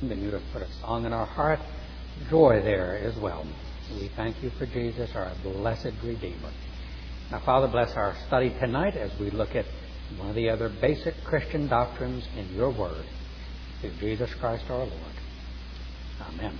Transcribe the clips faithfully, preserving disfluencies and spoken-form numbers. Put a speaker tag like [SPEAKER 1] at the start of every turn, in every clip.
[SPEAKER 1] Continue to put a song in our heart, joy there as well. We thank you for Jesus, our blessed Redeemer. Now, Father, bless our study tonight as we look at one of the other basic Christian doctrines in your word. Through Jesus Christ our Lord. Amen.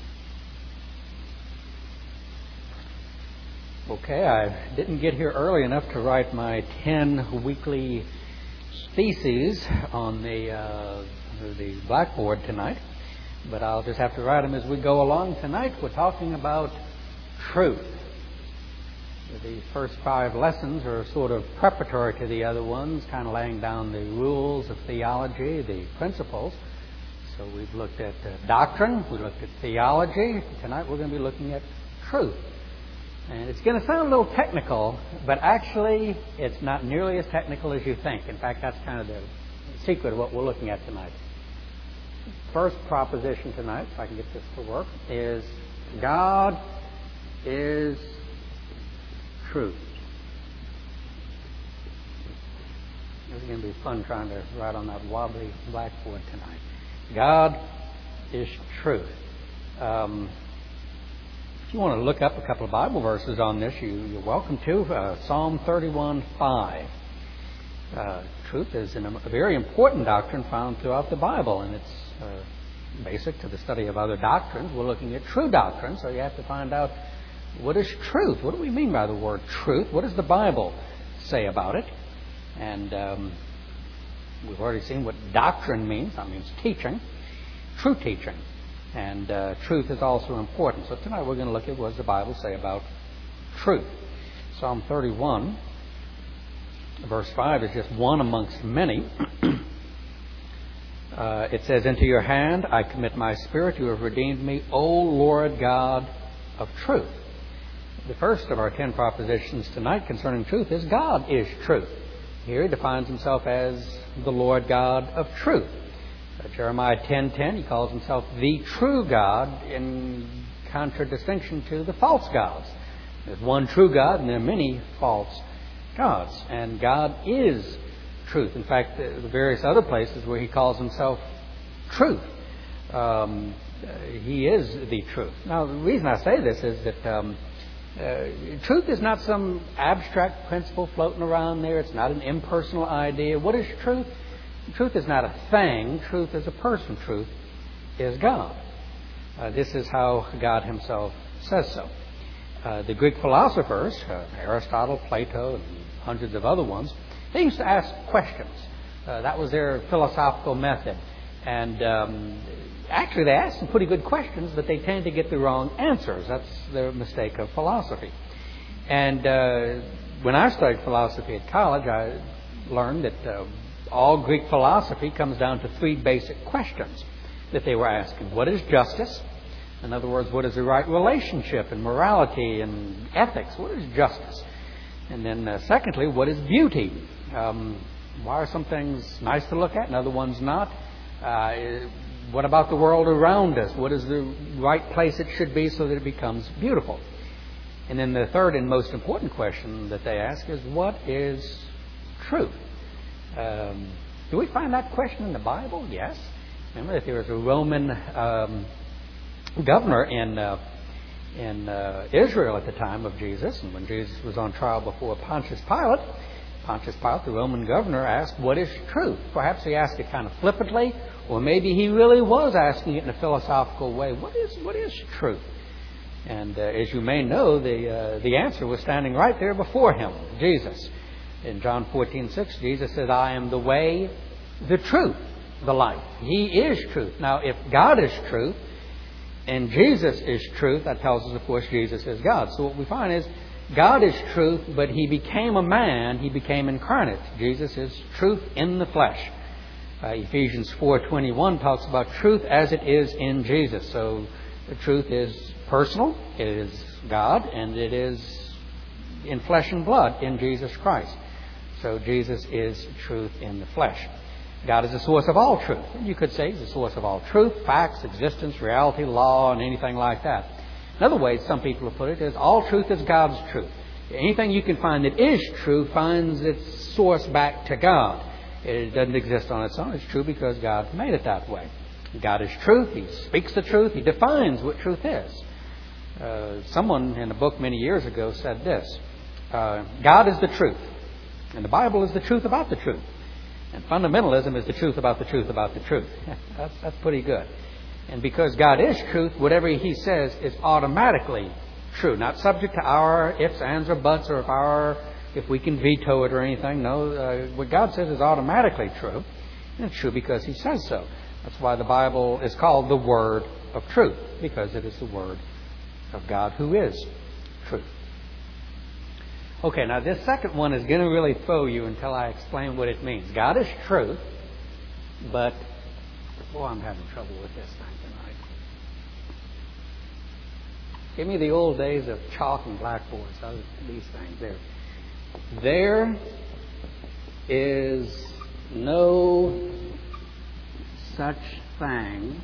[SPEAKER 1] Okay, I didn't get here early enough to write my ten weekly theses on the, uh, the blackboard tonight. But I'll just have to write them as we go along. Tonight we're talking about truth. The first five lessons are sort of preparatory to the other ones, kind of laying down the rules of theology, the principles. So we've looked at uh, doctrine, we looked at theology. Tonight we're going to be looking at truth. And it's going to sound a little technical, but actually it's not nearly as technical as you think. In fact, that's kind of the secret of what we're looking at tonight. First proposition tonight, if I can get this to work, is God is truth. This is going to be fun trying to write on that wobbly blackboard tonight. God is truth. Um, if you want to look up a couple of Bible verses on this, you, you're welcome to. Uh, Psalm thirty-one five. Uh, truth is an, a very important doctrine found throughout the Bible, and it's uh, basic to the study of other doctrines. We're looking at true doctrine, so you have to find out what is truth. What do we mean by the word truth? What does the Bible say about it? And um, we've already seen what doctrine means. That means teaching, true teaching. And uh, truth is also important. So tonight we're going to look at what does the Bible say about truth. Psalm thirty-one, verse five is just one amongst many. uh, it says, "Into your hand I commit my spirit. You have redeemed me, O Lord God of truth." The first of our ten propositions tonight concerning truth is God is truth. Here he defines himself as the Lord God of truth. Uh, Jeremiah ten ten, he calls himself the true God in contradistinction to the false gods. There's one true God and there are many false gods. And God is truth. In fact, the, the various other places where he calls himself truth, um, he is the truth. Now, the reason I say this is that um, Uh, truth is not some abstract principle floating around there. It's not an impersonal idea. What is truth? Truth is not a thing. Truth is a person. Truth is God. Uh, this is how God himself says so. Uh, the Greek philosophers, uh, Aristotle, Plato, and hundreds of other ones, they used to ask questions. Uh, that was their philosophical method. And um, actually, they asked some pretty good questions, but they tended to get the wrong answers. That's the mistake of philosophy. And uh, when I studied philosophy at college, I learned that uh, all Greek philosophy comes down to three basic questions that they were asking. What is justice? In other words, what is the right relationship and morality and ethics? What is justice? And then uh, secondly, what is beauty? Um, why are some things nice to look at and other ones not? Uh, what about the world around us? What is the right place it should be so that it becomes beautiful? And then the third and most important question that they ask is, what is truth? Um, do we find that question in the Bible? Yes. Remember that there was a Roman um, governor in uh, in uh, Israel at the time of Jesus, and when Jesus was on trial before Pontius Pilate, Pontius Pilate, the Roman governor, asked, what is truth? Perhaps he asked it kind of flippantly, or maybe he really was asking it in a philosophical way. What is what is truth? And uh, as you may know, the uh, the answer was standing right there before him, Jesus. In John fourteen six, Jesus said, I am the way, the truth, the life. He is truth. Now, if God is truth and Jesus is truth, that tells us, of course, Jesus is God. So what we find is God is truth, but he became a man. He became incarnate. Jesus is truth in the flesh. Uh, Ephesians four twenty-one talks about truth as it is in Jesus. So the truth is personal, it is God, and it is in flesh and blood in Jesus Christ. So Jesus is truth in the flesh. God is the source of all truth. And you could say he's the source of all truth, facts, existence, reality, law, and anything like that. Another way some people have put it is all truth is God's truth. Anything you can find that is true finds its source back to God. It doesn't exist on its own. It's true because God made it that way. God is truth. He speaks the truth. He defines what truth is. Uh, someone in a book many years ago said this, uh, God is the truth, and the Bible is the truth about the truth, and fundamentalism is the truth about the truth about the truth. that's, that's pretty good. And because God is truth, whatever He says is automatically true, not subject to our ifs, ands, or buts, or if our if we can veto it or anything. No, uh, what God says is automatically true, and it's true because He says so. That's why the Bible is called the Word of Truth, because it is the Word of God who is truth. Okay, now this second one is going to really throw you until I explain what it means. God is truth, but, oh, I'm having trouble with this thing tonight. Give me the old days of chalk and blackboards. These things there. There is no such thing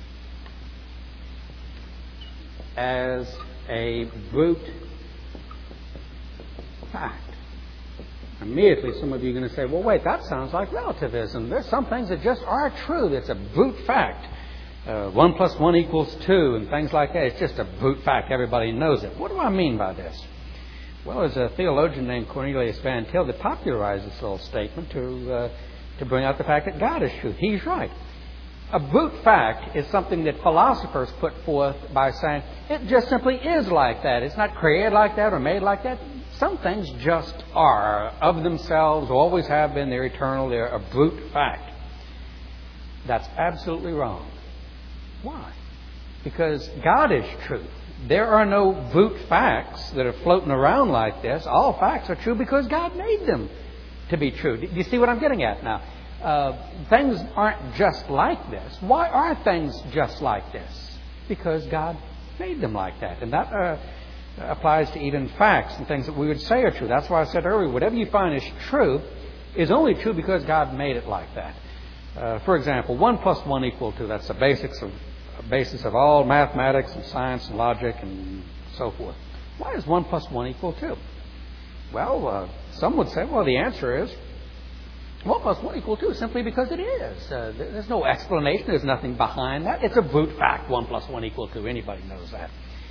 [SPEAKER 1] as a brute fact. Immediately some of you are going to say, well, wait, that sounds like relativism. There's some things that just are true. It's a brute fact. Uh, one plus one equals two and things like that. It's just a brute fact. Everybody knows it. What do I mean by this? Well, there's a theologian named Cornelius Van Til that popularized this little statement to, uh, to bring out the fact that God is truth. He's right. A brute fact is something that philosophers put forth by saying it just simply is like that. It's not created like that or made like that. Some things just are of themselves, always have been. They're eternal. They're a brute fact. That's absolutely wrong. Why? Because God is truth. There are no brute facts that are floating around like this. All facts are true because God made them to be true. Do you see what I'm getting at now? Uh, things aren't just like this. Why are things just like this? Because God made them like that. And that uh, applies to even facts and things that we would say are true. That's why I said earlier, whatever you find is true is only true because God made it like that. Uh, for example, one plus one equal two. That's the basics of, basis of all mathematics and science and logic and so forth. Why is one plus one equal two? Well, uh, some would say, well, the answer is one plus one equal two simply because it is. Uh, there's no explanation. There's nothing behind that. It's a brute fact. One plus one equal two. Anybody knows that.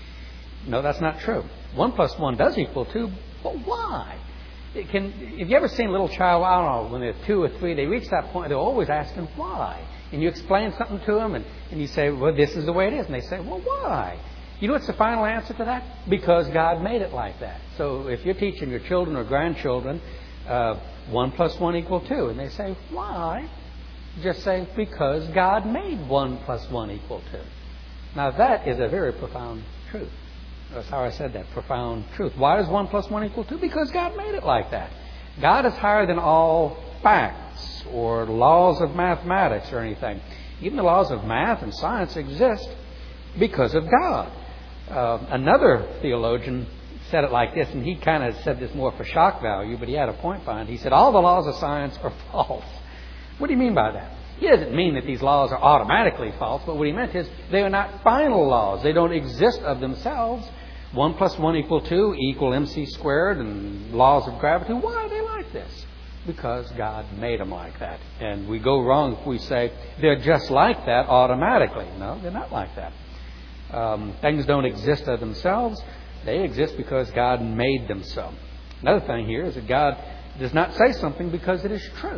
[SPEAKER 1] No, that's not true. One plus one does equal two, but why? It can, have you ever seen a little child, I don't know, when they're two or three, they reach that point, they're always asking why. And you explain something to them, and, and you say, well, this is the way it is. And they say, well, why? You know what's the final answer to that? Because God made it like that. So if you're teaching your children or grandchildren, uh, one plus one equal two, and they say, why? Just say, because God made one plus one equal two. Now that is a very profound truth. That's how I said that, profound truth. Why does one plus one equal two? Because God made it like that. God is higher than all facts or laws of mathematics or anything. Even the laws of math and science exist because of God. Uh, another theologian said it like this, and he kind of said this more for shock value, but he had a point behind it. He said, all the laws of science are false. What do you mean by that? He doesn't mean that these laws are automatically false, but what he meant is they are not final laws. They don't exist of themselves. One plus one equal two equal mc squared and laws of gravity. Why are they like this? Because God made them like that. And we go wrong if we say they're just like that automatically. No, they're not like that. Um, things don't exist of themselves. They exist because God made them so. Another thing here is that God does not say something because it is true.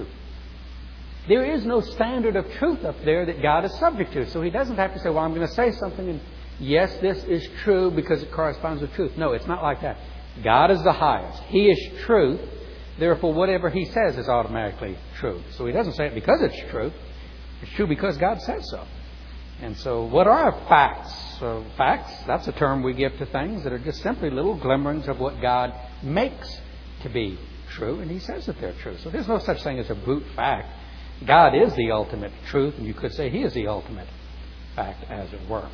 [SPEAKER 1] There is no standard of truth up there that God is subject to. So He doesn't have to say, well, I'm going to say something and yes, this is true because it corresponds with truth. No, it's not like that. God is the highest. He is truth. Therefore, whatever He says is automatically true. So He doesn't say it because it's true. It's true because God says so. And so what are facts? So facts, that's a term we give to things that are just simply little glimmerings of what God makes to be true. And He says that they're true. So there's no such thing as a brute fact. God is the ultimate truth, and you could say He is the ultimate fact, as it were.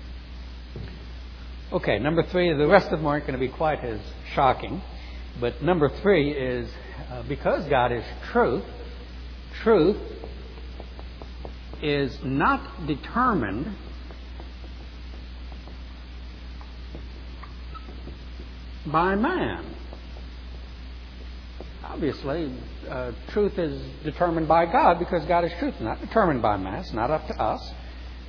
[SPEAKER 1] Okay, number three, the rest of them aren't going to be quite as shocking. But number three is, uh, because God is truth, truth is not determined by man. Obviously, uh, truth is determined by God because God is truth, not determined by man. It's not up to us.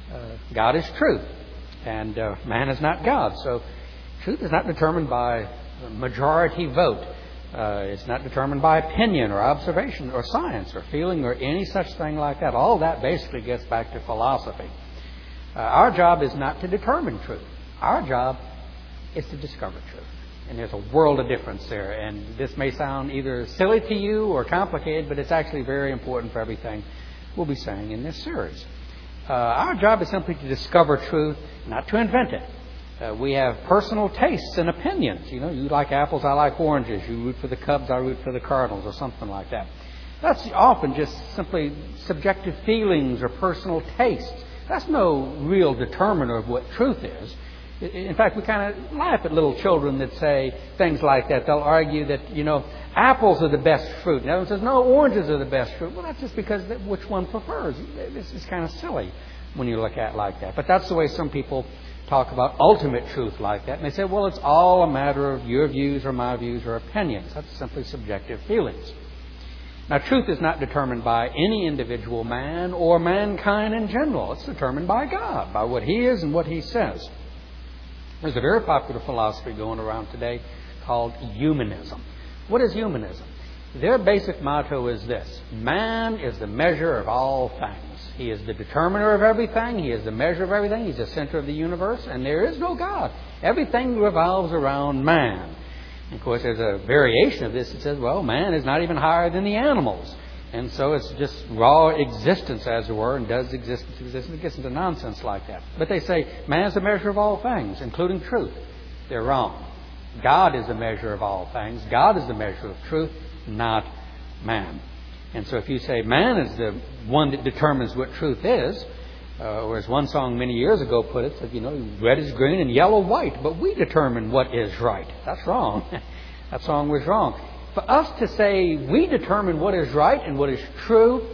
[SPEAKER 1] Uh, God is truth, and uh, man is not God. So truth is not determined by majority vote. Uh, it's not determined by opinion or observation or science or feeling or any such thing like that. All that basically gets back to philosophy. Uh, our job is not to determine truth. Our job is to discover truth. And there's a world of difference there. And this may sound either silly to you or complicated, but it's actually very important for everything we'll be saying in this series. Uh, our job is simply to discover truth, not to invent it. Uh, we have personal tastes and opinions. You know, you like apples, I like oranges. You root for the Cubs, I root for the Cardinals, or something like that. That's often just simply subjective feelings or personal tastes. That's no real determiner of what truth is. In fact, we kind of laugh at little children that say things like that. They'll argue that, you know, apples are the best fruit. And everyone says, no, oranges are the best fruit. Well, that's just because which one prefers. This is kind of silly when you look at it like that. But that's the way some people talk about ultimate truth like that. And they say, well, it's all a matter of your views or my views or opinions. That's simply subjective feelings. Now, truth is not determined by any individual man or mankind in general. It's determined by God, by what He is and what He says. There's a very popular philosophy going around today called humanism. What is humanism? Their basic motto is this: man is the measure of all things. He is the determiner of everything. He is the measure of everything. He's the center of the universe, and there is no God. Everything revolves around man. And of course, there's a variation of this that says, well, man is not even higher than the animals. And so it's just raw existence, as it were, and does exist, exist, and it gets into nonsense like that. But they say man is the measure of all things, including truth. They're wrong. God is the measure of all things. God is the measure of truth, not man. And so if you say man is the one that determines what truth is, uh, or as one song many years ago put it, said, you know, red is green and yellow white, but we determine what is right. That's wrong. That song was wrong. For us to say we determine what is right and what is true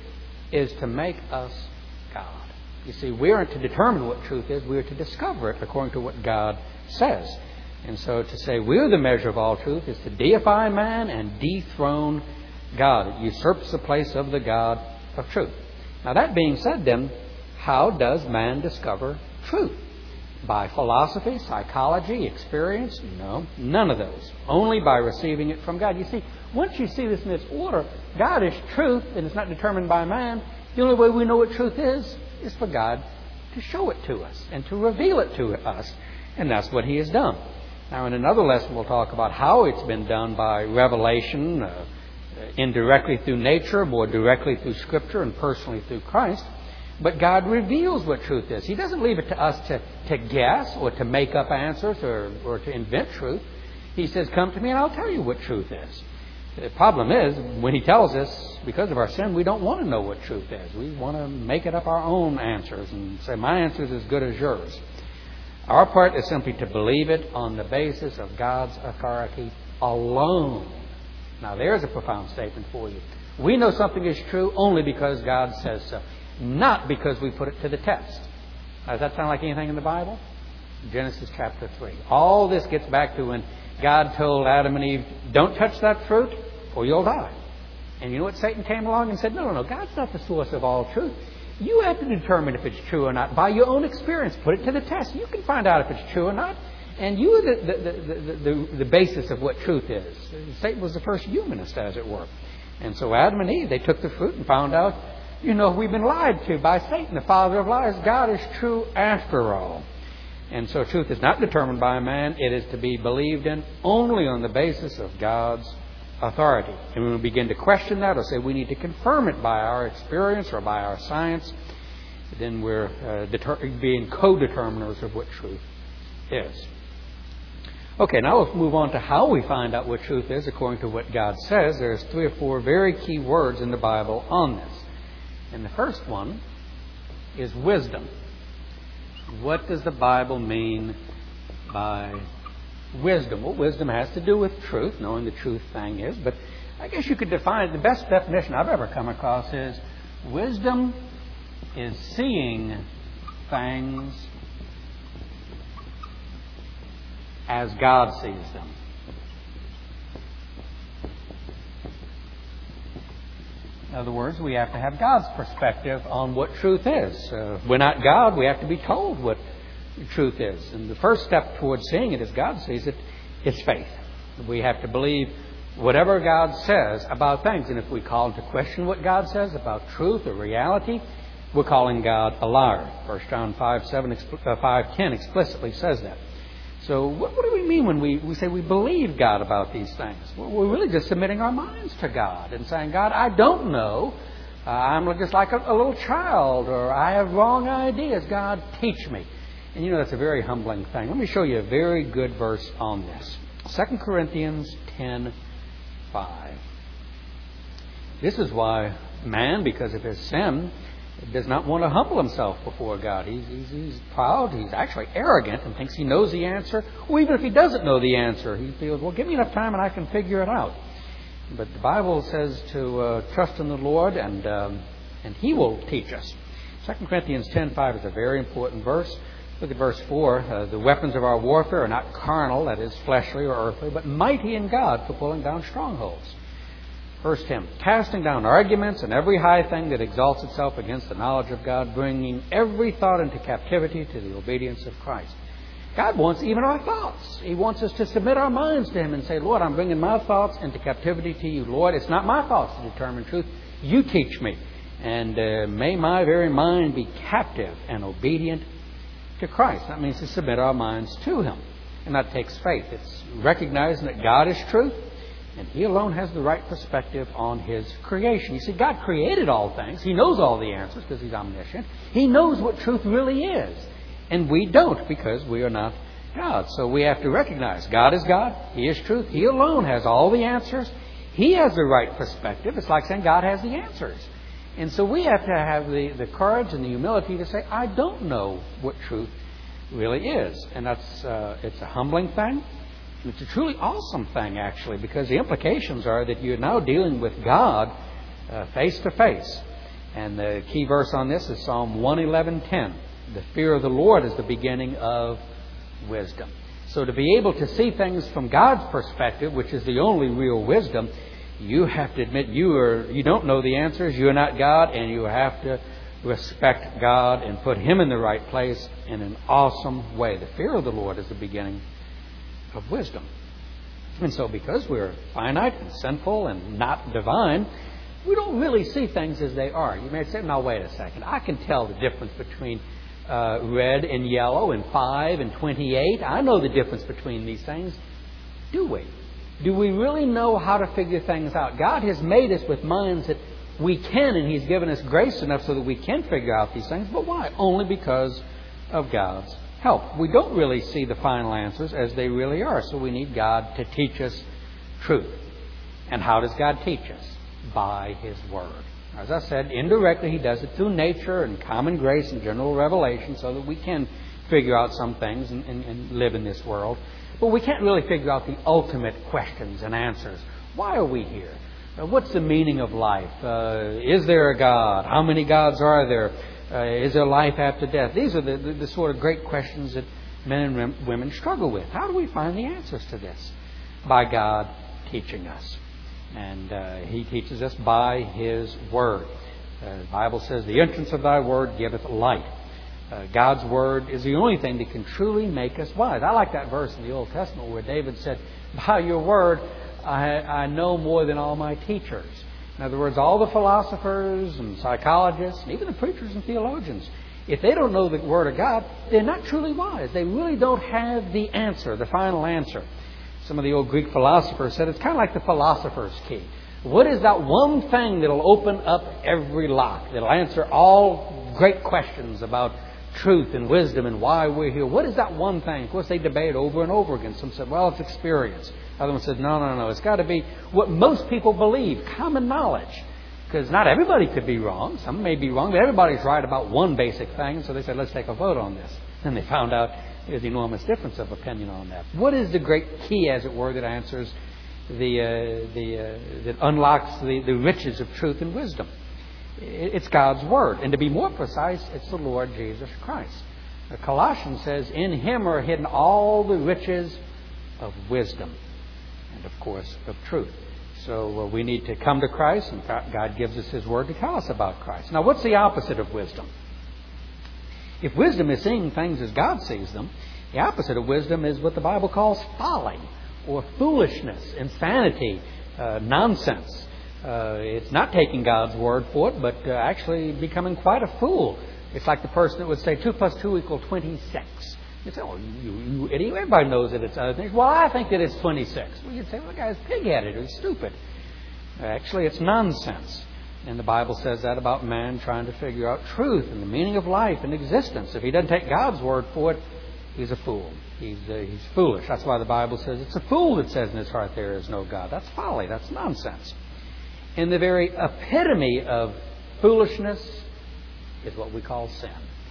[SPEAKER 1] is to make us God. You see, we aren't to determine what truth is. We are to discover it according to what God says. And so to say we're the measure of all truth is to deify man and dethrone God. It usurps the place of the God of truth. Now, that being said, then, how does man discover truth? By philosophy, psychology, experience? No, none of those. Only by receiving it from God. You see, once you see this in its order, God is truth and it's not determined by man. The only way we know what truth is is for God to show it to us and to reveal it to us. And that's what He has done. Now, in another lesson, we'll talk about how it's been done by revelation, uh, indirectly through nature, more directly through Scripture, and personally through Christ. But God reveals what truth is. He doesn't leave it to us to, to guess or to make up answers or, or to invent truth. He says, come to me and I'll tell you what truth is. The problem is, when He tells us, because of our sin, we don't want to know what truth is. We want to make it up our own answers and say, my answer is as good as yours. Our part is simply to believe it on the basis of God's authority alone. Now, there's a profound statement for you. We know something is true only because God says so, not because we put it to the test. Now, does that sound like anything in the Bible? Genesis chapter three. All this gets back to when God told Adam and Eve, don't touch that fruit or you'll die. And you know what? Satan came along and said, no, no, no, God's not the source of all truth. You have to determine if it's true or not by your own experience. Put it to the test. You can find out if it's true or not. And you are the, the, the, the, the basis of what truth is. Satan was the first humanist, as it were. And so Adam and Eve, they took the fruit and found out, you know, we've been lied to by Satan, the father of lies. God is true after all. And so truth is not determined by a man. It is to be believed in only on the basis of God's authority. And when we begin to question that or say we need to confirm it by our experience or by our science, then we're uh, deter- being co-determiners of what truth is. Okay, now let's move on to how we find out what truth is according to what God says. There's three or four very key words in the Bible on this. And the first one is wisdom. What does the Bible mean by wisdom? Well, wisdom has to do with truth, knowing the truth thing is. But I guess you could define it. The best definition I've ever come across is wisdom is seeing things as God sees them. In other words, we have to have God's perspective on what truth is. Uh, we're not God. We have to be told what truth is. And the first step towards seeing it as God sees it is faith. We have to believe whatever God says about things. And if we call into question what God says about truth or reality, we're calling God a liar. First John five seven, five ten explicitly says that. So what, what do we mean when we, we say we believe God about these things? Well, we're really just submitting our minds to God and saying, God, I don't know. Uh, I'm just like a, a little child, or I have wrong ideas. God, teach me. And you know, that's a very humbling thing. Let me show you a very good verse on this. Second Corinthians ten five. This is why man, because of his sin, does not want to humble himself before God. He's, he's, he's proud. He's actually arrogant and thinks he knows the answer. Or even if he doesn't know the answer, he feels, well, give me enough time and I can figure it out. But the Bible says to uh, trust in the Lord, and um, and He will teach us. Second Corinthians ten five is a very important verse. Look at verse four. Uh, the weapons of our warfare are not carnal, that is fleshly or earthly, but mighty in God for pulling down strongholds. Verse ten, casting down arguments and every high thing that exalts itself against the knowledge of God, bringing every thought into captivity to the obedience of Christ. God wants even our thoughts. He wants us to submit our minds to Him and say, Lord, I'm bringing my thoughts into captivity to You. Lord, it's not my thoughts to determine truth. You teach me. And uh, may my very mind be captive and obedient to Christ. That means to submit our minds to Him. And that takes faith. It's recognizing that God is truth, and He alone has the right perspective on His creation. You see, God created all things. He knows all the answers because He's omniscient. He knows what truth really is. And we don't, because we are not God. So we have to recognize God is God. He is truth. He alone has all the answers. He has the right perspective. It's like saying God has the answers. And so we have to have the, the courage and the humility to say, I don't know what truth really is. And that's uh, it's a humbling thing. It's a truly awesome thing, actually, because the implications are that you're now dealing with God uh, face to face. And the key verse on this is Psalm one eleven ten. The fear of the Lord is the beginning of wisdom. So to be able to see things from God's perspective, which is the only real wisdom, you have to admit you are you don't know the answers. You're not God, and you have to respect God and put Him in the right place in an awesome way. The fear of the Lord is the beginning of wisdom. And so because we're finite and sinful and not divine, we don't really see things as they are. You may say, now wait a second, I can tell the difference between uh, red and yellow and five and twenty-eight. I know the difference between these things. Do we? Do we really know how to figure things out? God has made us with minds that we can, and He's given us grace enough so that we can figure out these things. But why? Only because of God's help. We don't really see the final answers as they really are. So we need God to teach us truth. And how does God teach us? By His Word. As I said, indirectly He does it through nature and common grace and general revelation so that we can figure out some things and, and, and live in this world. But we can't really figure out the ultimate questions and answers. Why are we here? Uh, what's the meaning of life? Uh, is there a God? How many gods are there? Uh, is there life after death? These are the, the, the sort of great questions that men and rem- women struggle with. How do we find the answers to this? By God teaching us. And uh, He teaches us by His Word. Uh, the Bible says, the entrance of Thy Word giveth light. Uh, God's Word is the only thing that can truly make us wise. I like that verse in the Old Testament where David said, by Your Word I, I know more than all my teachers. In other words, all the philosophers and psychologists, and even the preachers and theologians, if they don't know the Word of God, they're not truly wise. They really don't have the answer, the final answer. Some of the old Greek philosophers said it's kind of like the philosopher's key. What is that one thing that will open up every lock, that will answer all great questions about truth and wisdom and why we're here? What is that one thing? Of course, they debate over and over again. Some said, well, it's experience. Other one said, no, no, no. It's got to be what most people believe, common knowledge. Because not everybody could be wrong. Some may be wrong, but everybody's right about one basic thing. So they said, let's take a vote on this. And they found out there's enormous difference of opinion on that. What is the great key, as it were, that answers the uh, the uh, that unlocks the, the riches of truth and wisdom? It's God's Word. And to be more precise, it's the Lord Jesus Christ. Colossians says, in Him are hidden all the riches of wisdom and, of course, of truth. so uh, we need to come to Christ, and God gives us His Word to tell us about Christ. Now, what's the opposite of wisdom? If wisdom is seeing things as God sees them, the opposite of wisdom is what the Bible calls folly, or foolishness, insanity, uh, nonsense. Uh, it's not taking God's word for it, but uh, actually becoming quite a fool. It's like the person that would say two plus two equal twenty-six. You say, oh, you, you idiot. Everybody knows that it's other things. Well, I think that it's twenty-six. Well, you'd say, well, the guy's pig-headed or stupid. Actually, it's nonsense. And the Bible says that about man trying to figure out truth and the meaning of life and existence. If he doesn't take God's word for it, he's a fool. He's uh, he's foolish. That's why the Bible says it's a fool that says in his heart there is no God. That's folly. That's nonsense. And the very epitome of foolishness is what we call sin.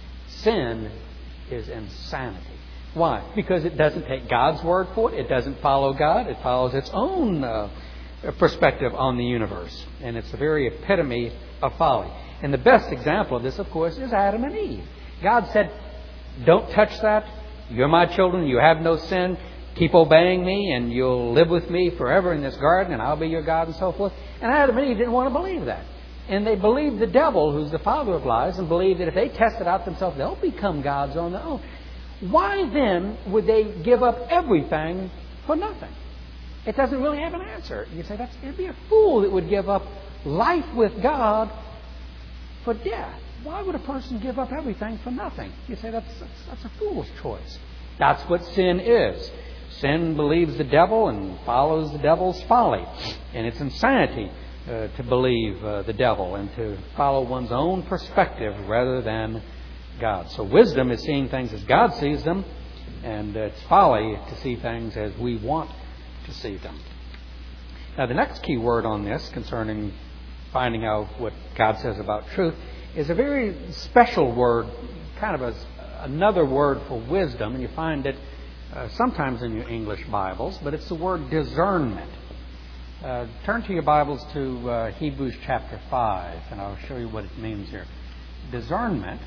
[SPEAKER 1] Sin is insanity. Why? Because it doesn't take God's word for it. It doesn't follow God. It follows its own uh, perspective on the universe. And it's the very epitome of folly. And the best example of this, of course, is Adam and Eve. God said, don't touch that. You're my children. You have no sin. Keep obeying me and you'll live with me forever in this garden and I'll be your God and so forth. And Adam and Eve didn't want to believe that. And they believed the devil, who's the father of lies, and believed that if they test it out themselves, they'll become gods on their own. Why then would they give up everything for nothing? It doesn't really have an answer. You say, that's, it'd be a fool that would give up life with God for death. Why would a person give up everything for nothing? You say, that's, that's, that's a fool's choice. That's what sin is. Sin believes the devil and follows the devil's folly. And it's insanity uh, to believe uh, the devil and to follow one's own perspective rather than God. So wisdom is seeing things as God sees them, and it's folly to see things as we want to see them. Now, the next key word on this concerning finding out what God says about truth is a very special word, kind of a, another word for wisdom, and you find it uh, sometimes in your English Bibles, but it's the word discernment. Uh, turn to your Bibles to uh, Hebrews chapter five, and I'll show you what it means here. Discernment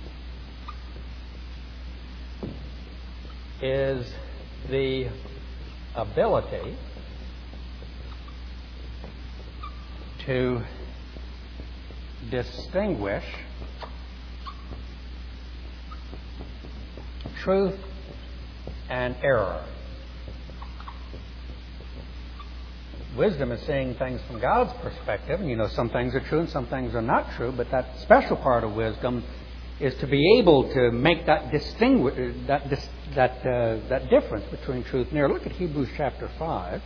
[SPEAKER 1] is the ability to distinguish truth and error. Wisdom is seeing things from God's perspective, and you know some things are true and some things are not true, but that special part of wisdom is to be able to make that distinguish that dis, that uh, that difference between truth and error. Look at Hebrews chapter five,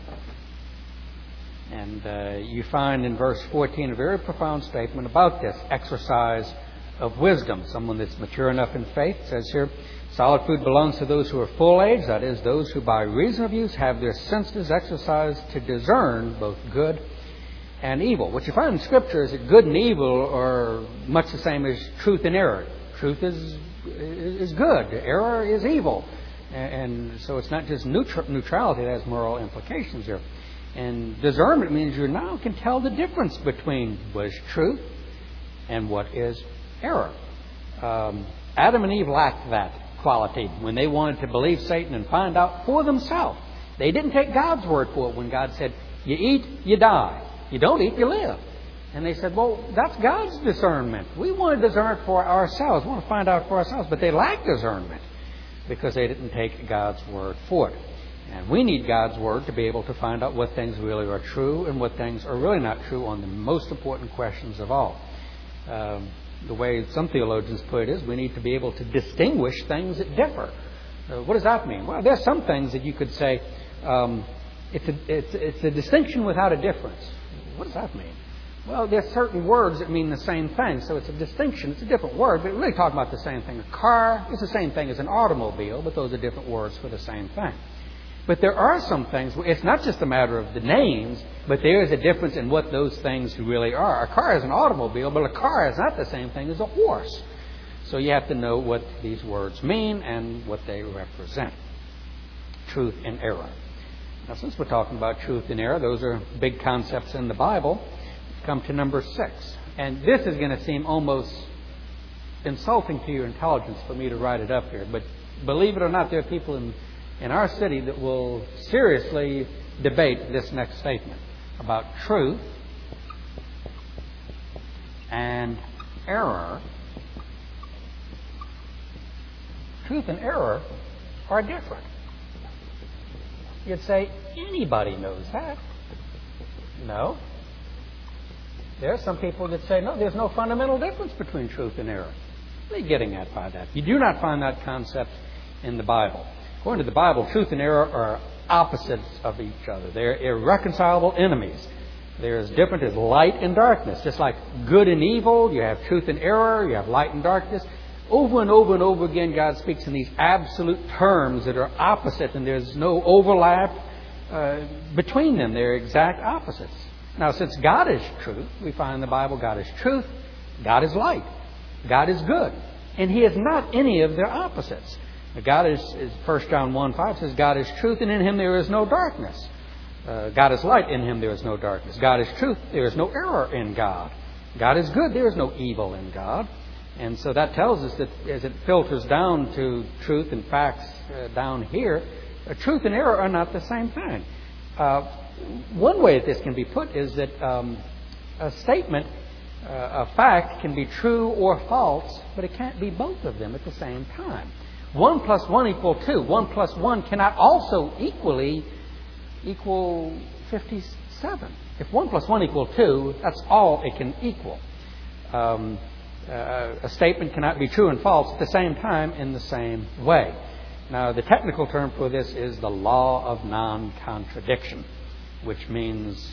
[SPEAKER 1] and uh, you find in verse fourteen a very profound statement about this exercise of wisdom. Someone that's mature enough in faith says here, solid food belongs to those who are full age, that is, those who by reason of use have their senses exercised to discern both good and evil. What you find in Scripture is that good and evil are much the same as truth and error. Truth is is good. Error is evil. And so it's not just neutral, neutrality that has moral implications here. And discernment means you now can tell the difference between what is truth and what is error. Um, Adam and Eve lacked that quality when they wanted to believe Satan and find out for themselves. They didn't take God's word for it when God said, you eat, you die. You don't eat, you live. And they said, well, that's God's discernment. We want to discern it for ourselves. We want to find out for ourselves. But they lack discernment because they didn't take God's word for it. And we need God's word to be able to find out what things really are true and what things are really not true on the most important questions of all. Um, the way some theologians put it is we need to be able to distinguish things that differ. Uh, what does that mean? Well, there's some things that you could say um, it's, a, it's, it's a distinction without a difference. What does that mean? Well, there's certain words that mean the same thing, so it's a distinction. It's a different word, but we're really talking about the same thing. A car is the same thing as an automobile, but those are different words for the same thing. But there are some things, it's not just a matter of the names, but there is a difference in what those things really are. A car is an automobile, but a car is not the same thing as a horse. So you have to know what these words mean and what they represent. Truth and error. Now, since we're talking about truth and error, those are big concepts in the Bible. Come to number six. And this is going to seem almost insulting to your intelligence for me to write it up here. But believe it or not, there are people in, in our city that will seriously debate this next statement. about truth and error, truth and error are different. You'd say, anybody knows that. No. There are some people that say, no, there's no fundamental difference between truth and error. What are they getting at by that? You do not find that concept in the Bible. According to the Bible, truth and error are opposites of each other. They're irreconcilable enemies. They're as different as light and darkness. Just like good and evil, you have truth and error, you have light and darkness. Over and over and over again, God speaks in these absolute terms that are opposite, and there's no overlap uh, between them. They're exact opposites. Now, since God is truth, we find in the Bible God is truth, God is light, God is good, and He is not any of their opposites. God is, is First John one five says, God is truth, and in Him there is no darkness. Uh, God is light, in Him there is no darkness. God is truth, there is no error in God. God is good, there is no evil in God. And so that tells us that as it filters down to truth and facts uh, down here, uh, truth and error are not the same thing. Uh, one way that this can be put is that um, a statement, uh, a fact, can be true or false, but it can't be both of them at the same time. One plus one equal two. One plus one cannot also equally equal fifty-seven. If one plus one equal two, that's all it can equal. Um, uh, a statement cannot be true and false at the same time in the same way. Now, the technical term for this is the law of non-contradiction, which means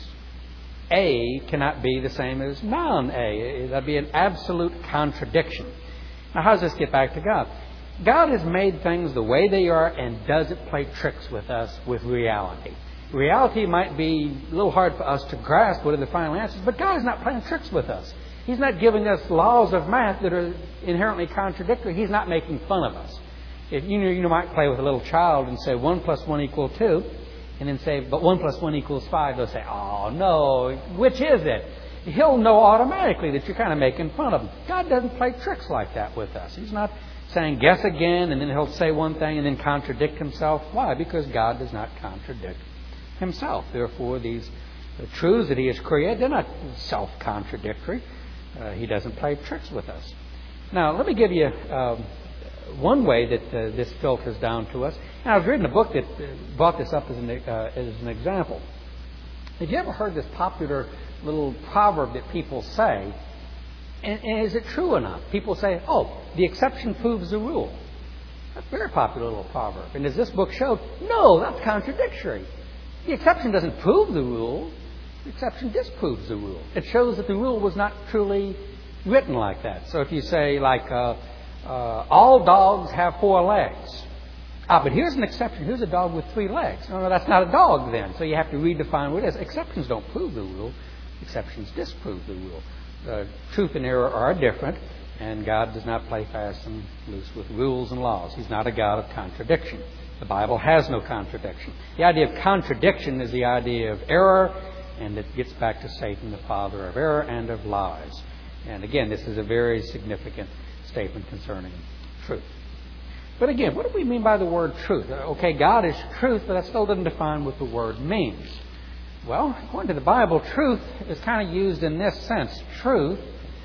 [SPEAKER 1] A cannot be the same as non-A. That would be an absolute contradiction. Now, how does this get back to God? God has made things the way they are and doesn't play tricks with us with reality. Reality might be a little hard for us to grasp what are the final answers, but God is not playing tricks with us. He's not giving us laws of math that are inherently contradictory. He's not making fun of us. If you know, you might play with a little child and say one plus one equals two, and then say, but one plus one equals five. They'll say, oh no, which is it? He'll know automatically that you're kind of making fun of him. God doesn't play tricks like that with us. He's not saying guess again, and then He'll say one thing and then contradict Himself. Why? Because God does not contradict Himself. Therefore, these the truths that He has created, they're not self-contradictory. Uh, he doesn't play tricks with us. Now, let me give you um, one way that uh, this filters down to us. And I was reading a book that uh, brought this up as an, uh, as an example. Have you ever heard this popular little proverb that people say? And, and is it true enough? People say, oh, the exception proves the rule. That's a very popular little proverb. And as this book showed, no, that's contradictory. The exception doesn't prove the rule. The exception disproves the rule. It shows that the rule was not truly written like that. So if you say, like, uh, uh, all dogs have four legs. Ah, but here's an exception. Here's a dog with three legs. No, no, that's not a dog then. So you have to redefine what it is. Exceptions don't prove the rule. Exceptions disprove the rule. Uh, truth and error are different, and God does not play fast and loose with rules and laws. He's not a God of contradiction. The Bible has no contradiction. The idea of contradiction is the idea of error, and it gets back to Satan, the father of error and of lies. And again, this is a very significant statement concerning truth. But again, what do we mean by the word truth? Okay, God is truth, but that still doesn't define what the word means. Well, according to the Bible, truth is kind of used in this sense. Truth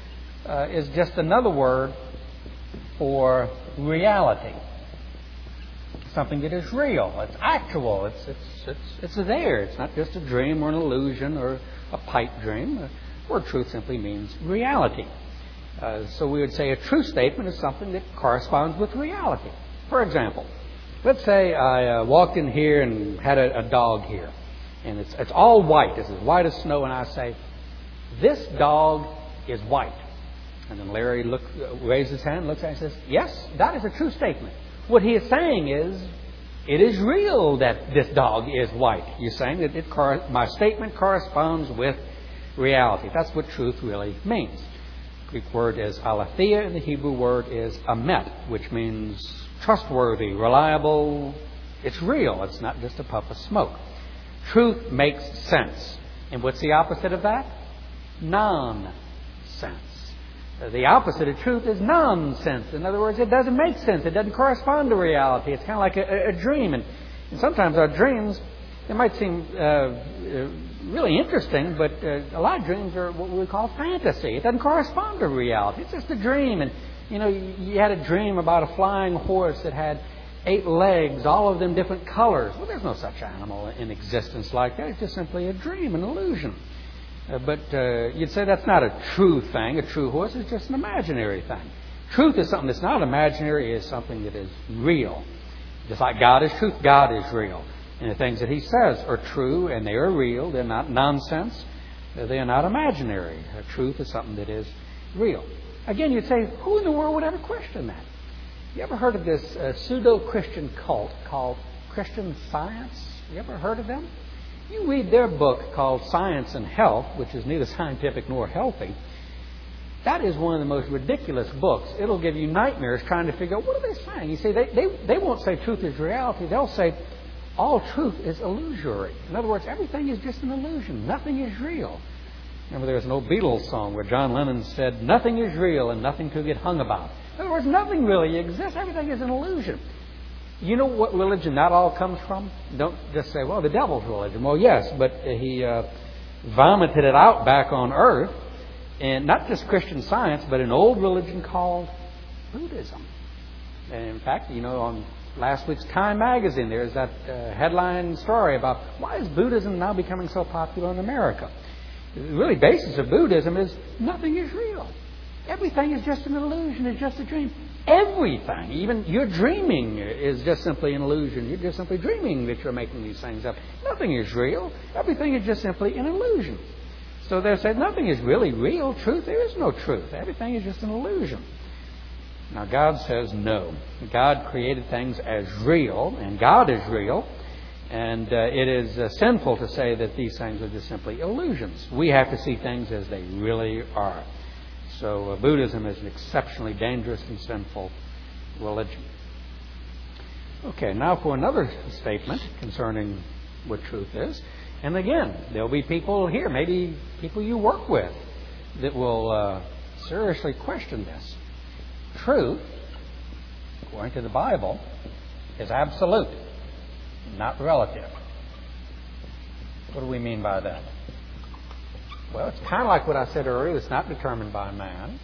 [SPEAKER 1] uh, is just another word for reality. Something that is real. It's actual. It's it's it's it's there. It's not just a dream or an illusion or a pipe dream. The word truth simply means reality. Uh, so we would say a true statement is something that corresponds with reality. For example, let's say I uh, walked in here and had a, a dog here, and it's it's all white. It's as white as snow, and I say, "This dog is white." And then Larry look, uh, raises his hand, looks at it, and says, "Yes, that is a true statement." What he is saying is, it is real that this dog is white. You're saying that it cor- my statement corresponds with reality. That's what truth really means. The Greek word is aletheia, and the Hebrew word is amet, which means trustworthy, reliable. It's real. It's not just a puff of smoke. Truth makes sense. And what's the opposite of that? Nonsense. The opposite of truth is nonsense. In other words, it doesn't make sense. It doesn't correspond to reality. It's kind of like a, a dream. And, and sometimes our dreams, they might seem uh, really interesting, but uh, a lot of dreams are what we call fantasy. It doesn't correspond to reality. It's just a dream. And, you know, you, you had a dream about a flying horse that had eight legs, all of them different colors. Well, there's no such animal in existence like that. It's just simply a dream, an illusion. Uh, but uh, you'd say that's not a true thing. A true horse is just an imaginary thing. Truth is something that's not imaginary. It is something that is real. Just like God is truth, God is real. And the things that He says are true and they are real. They're not nonsense. They are not imaginary. Uh, truth is something that is real. Again, you'd say, who in the world would ever question that? You ever heard of this uh, pseudo-Christian cult called Christian Science? You ever heard of them? You read their book called Science and Health, which is neither scientific nor healthy. That is one of the most ridiculous books. It'll give you nightmares trying to figure out, what are they saying? You see, they, they, they won't say truth is reality. They'll say all truth is illusory. In other words, everything is just an illusion. Nothing is real. Remember, there was an old Beatles song where John Lennon said, nothing is real and nothing to get hung about. In other words, nothing really exists. Everything is an illusion. You know what religion that all comes from? Don't just say, well, the devil's religion. Well, yes, but he uh, vomited it out back on earth. And not just Christian Science, but an old religion called Buddhism. And in fact, you know, on last week's Time magazine, there's that uh, headline story about why is Buddhism now becoming so popular in America? The really basis of Buddhism is nothing is real. Everything is just an illusion. It's just a dream. Everything, even your dreaming, is just simply an illusion. You're just simply dreaming that you're making these things up. Nothing is real. Everything is just simply an illusion. So they're saying nothing is really real. Truth, there is no truth. Everything is just an illusion. Now God says no. God created things as real, and God is real. And uh, it is uh, sinful to say that these things are just simply illusions. We have to see things as they really are. So uh, Buddhism is an exceptionally dangerous and sinful religion. Okay, now for another statement concerning what truth is. And again, there'll be people here, maybe people you work with, that will uh, seriously question this. Truth, according to the Bible, is absolute, not relative. What do we mean by that? Well, it's kind of like what I said earlier. It's not determined by man.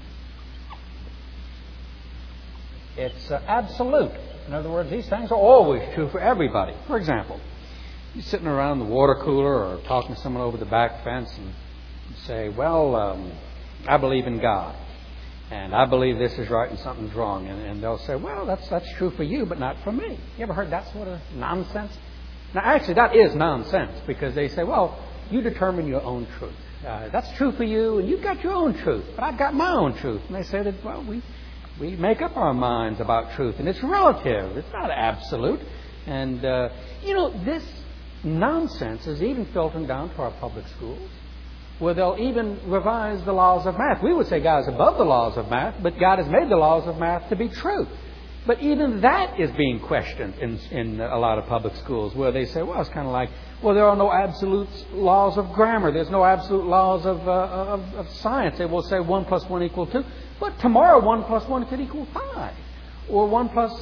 [SPEAKER 1] It's uh, absolute. In other words, these things are always true for everybody. For example, you're sitting around the water cooler or talking to someone over the back fence and you say, well, um, I believe in God. And I believe this is right and something's wrong. And, and they'll say, well, that's that's true for you, but not for me. You ever heard that sort of nonsense? Now, actually, that is nonsense because they say, well, you determine your own truth. Uh, that's true for you, and you've got your own truth, but I've got my own truth. And they say that, well, we we make up our minds about truth, and it's relative. It's not absolute. And, uh, you know, this nonsense is even filtering down to our public schools, where they'll even revise the laws of math. We would say God is above the laws of math, but God has made the laws of math to be true. But even that is being questioned in, in a lot of public schools, where they say, well, it's kind of like, well, there are no absolute laws of grammar. There's no absolute laws of, uh, of, of science. They will say one plus one equal two. But tomorrow one plus one could equal five. Or one plus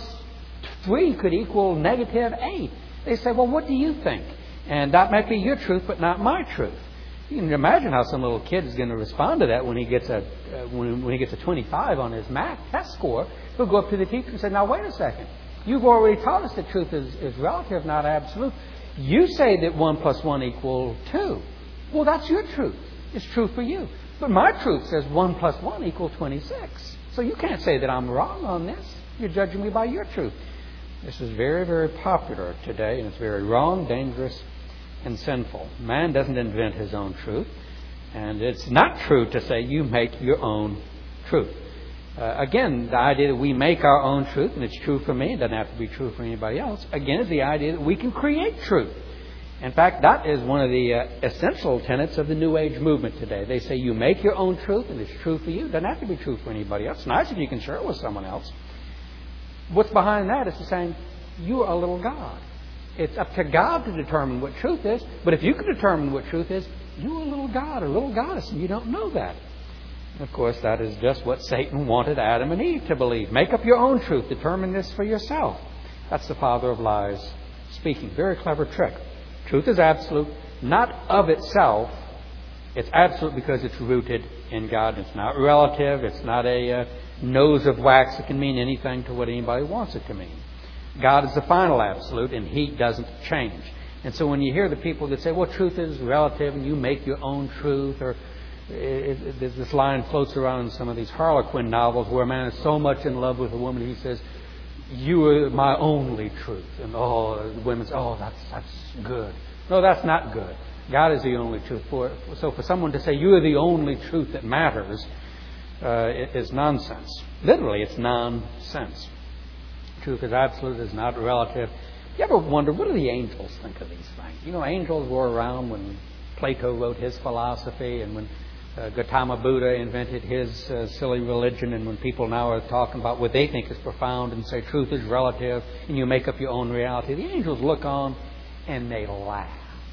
[SPEAKER 1] three could equal negative eight. They say, well, what do you think? And that might be your truth, but not my truth. You can imagine how some little kid is going to respond to that when he gets a uh, when, when he gets a twenty-five on his math test score. He'll go up to the teacher and say, now, wait a second. You've already taught us that truth is, is relative, not absolute. You say that one plus one equals two. Well, that's your truth. It's true for you. But my truth says one plus one equals twenty-six. So you can't say that I'm wrong on this. You're judging me by your truth. This is very, very popular today, and it's very wrong, dangerous, and sinful. Man doesn't invent his own truth. And it's not true to say you make your own truth. Uh, again, the idea that we make our own truth, and it's true for me, it doesn't have to be true for anybody else, again, is the idea that we can create truth. In fact, that is one of the uh, essential tenets of the New Age movement today. They say you make your own truth, and it's true for you. It doesn't have to be true for anybody else. It's nice if you can share it with someone else. What's behind that is saying you are a little God. It's up to God to determine what truth is. But if you can determine what truth is, you're a little God, a little goddess, and you don't know that. And of course, that is just what Satan wanted Adam and Eve to believe. Make up your own truth. Determine this for yourself. That's the father of lies speaking. Very clever trick. Truth is absolute. not of itself. It's absolute because it's rooted in God. It's not relative. It's not a uh, nose of wax that can mean anything to what anybody wants it to mean. God is the final absolute, and He doesn't change. And so when you hear the people that say, well, truth is relative and you make your own truth, or it, it, there's this line floats around in some of these Harlequin novels where a man is so much in love with a woman, he says, you are my only truth. And oh, the women say, oh, that's, that's good. No, that's not good. God is the only truth. For, so for someone to say you are the only truth that matters uh, is nonsense. Literally, it's nonsense. Truth is absolute, is not relative. You ever wonder, what do the angels think of these things? You know, angels were around when Plato wrote his philosophy, and when uh, Gautama Buddha invented his uh, silly religion, and when people now are talking about what they think is profound and say truth is relative and you make up your own reality. The angels look on and they laugh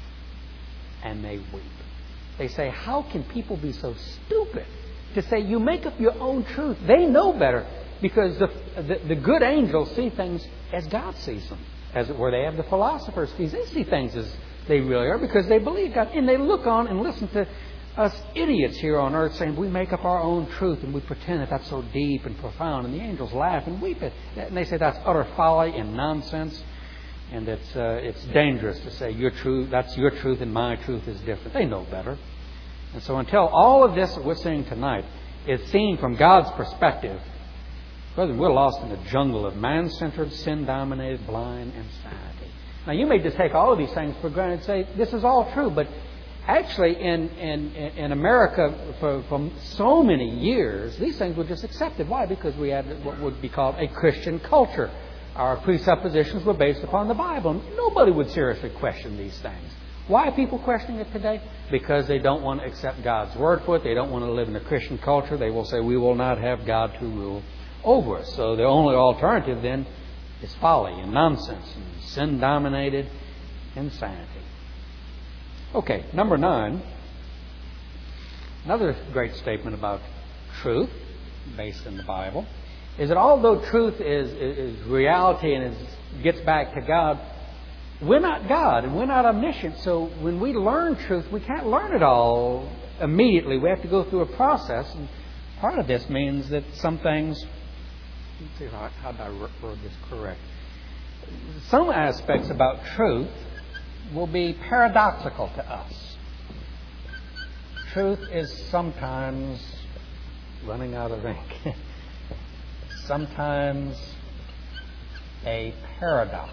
[SPEAKER 1] and they weep. They say, how can people be so stupid to say you make up your own truth? They know better, because the, the, the good angels see things as God sees them. As it were, they have the philosopher's keys. They see things as they really are because they believe God. And they look on and listen to us idiots here on earth saying we make up our own truth and we pretend that that's so deep and profound. And the angels laugh and weep it. And they say that's utter folly and nonsense. And it's uh, it's dangerous to say your truth, that's your truth and my truth is different. They know better. And so until all of this that we're seeing tonight is seen from God's perspective, brother, we're lost in a jungle of man-centered, sin-dominated, blind insanity. Now, you may just take all of these things for granted and say, this is all true. But actually, in in, in America, for, for so many years, these things were just accepted. Why? Because we had what would be called a Christian culture. Our presuppositions were based upon the Bible. Nobody would seriously question these things. Why are people questioning it today? Because they don't want to accept God's word for it. They don't want to live in a Christian culture. They will say, we will not have God to rule over us. So the only alternative then is folly and nonsense and sin-dominated insanity. Okay, number nine. Another great statement about truth based in the Bible is that although truth is, is, is reality and is, gets back to God, we're not God and we're not omniscient. So when we learn truth, we can't learn it all immediately. We have to go through a process. And part of this means that some things, let's see how, how do I word this correct? Some aspects about truth will be paradoxical to us. Truth is sometimes running out of ink. Sometimes a paradox.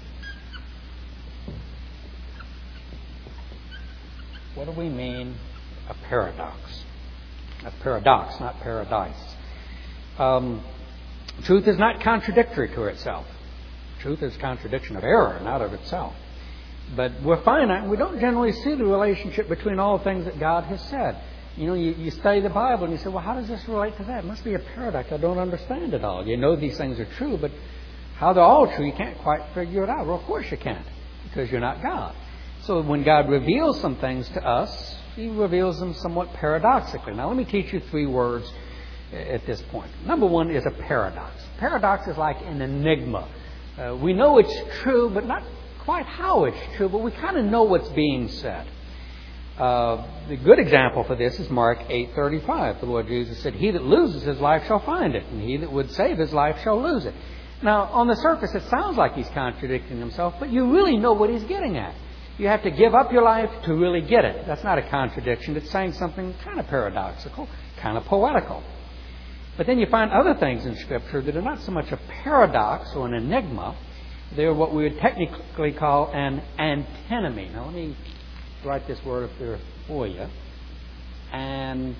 [SPEAKER 1] What do we mean, a paradox? A paradox, not paradise. Um, truth is not contradictory to itself. Truth is contradiction of error, not of itself. But we're finite, and we don't generally see the relationship between all things that God has said. You know, you, you study the Bible and you say, well, how does this relate to that? It must be a paradox. I don't understand it all. You know these things are true, but how they're all true, you can't quite figure it out. Well, of course you can't, because you're not God. So when God reveals some things to us, He reveals them somewhat paradoxically. Now, let me teach you three words at this point. Number one is a paradox. Paradox is like an enigma. Uh, we know it's true, but not quite how it's true, but we kind of know what's being said. Uh, the good example for this is Mark eight thirty-five. The Lord Jesus said, he that loses his life shall find it, and he that would save his life shall lose it. Now, on the surface, it sounds like he's contradicting himself, but you really know what he's getting at. You have to give up your life to really get it. That's not a contradiction. It's saying something kind of paradoxical, kind of poetical. But then you find other things in Scripture that are not so much a paradox or an enigma. They're what we would technically call an antinomy. Now, let me write this word up there for you. Antinomy.